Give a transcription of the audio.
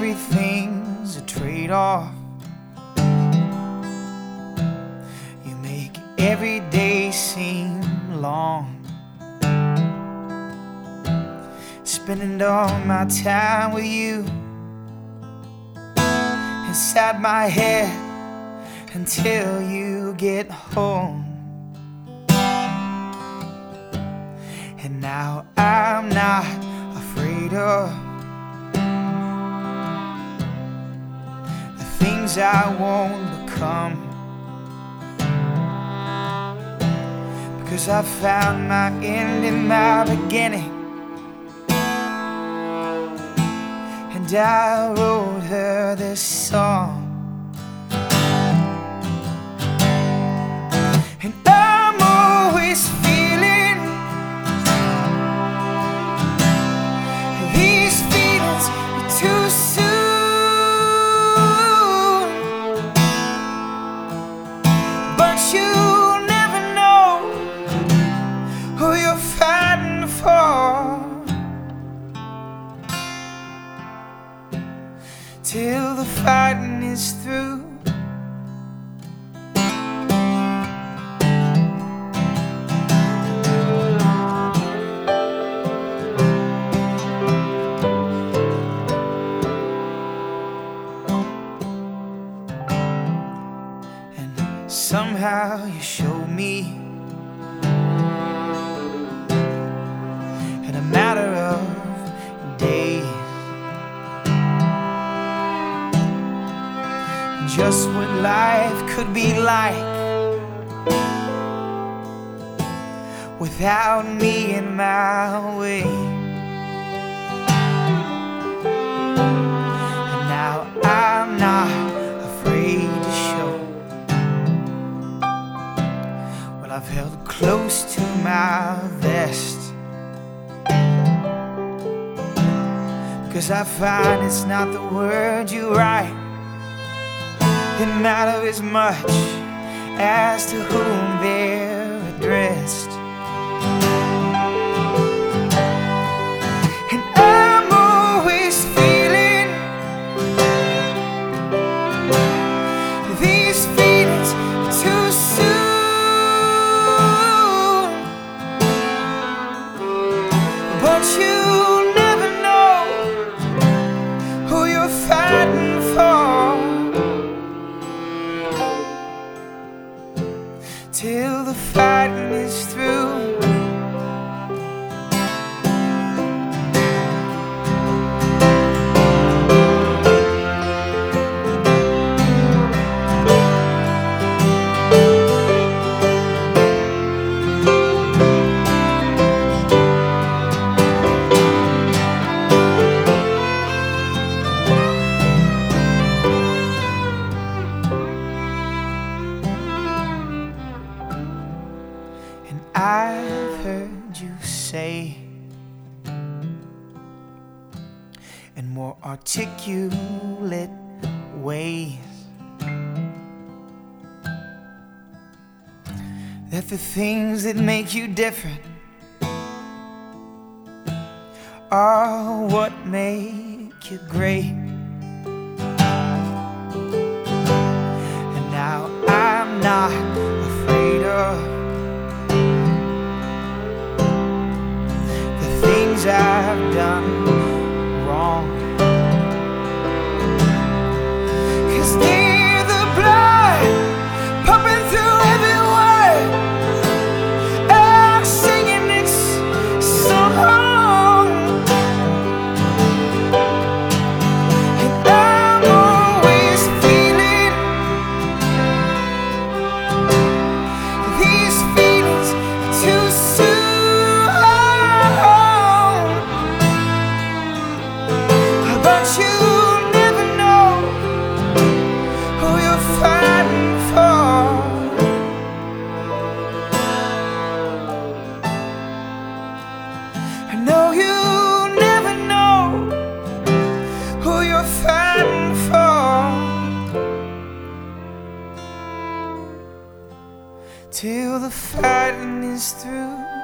everything's a trade-off. You make every day seem long, spending all my time with you inside my head until you get home. And now I'm not afraid of the things I won't become, because I found my end in my beginning, and I wrote her this song. And I'm always feeling these feelings too soon, but you never know who you're fighting for till the fighting is through. Somehow you showed me, in a matter of days, just what life could be like without me in my way. And now I'm not afraid to show what I've held close to my vest, because I find it's not the words you write that matter as much as to whom they're addressed. And I'm always feeling these feelings too soon, but you never know who you're fighting for till the fighting is through. I've heard you say in more articulate ways that the things that make you different are what make you great. And now I'm not afraid of I've done wrong, 'cause they're the blood pumping through every word I'm singing this song. And I'm always feeling these feelings too soon, but you never know who you're fighting for. No, you never know who you're fighting for till the fighting is through.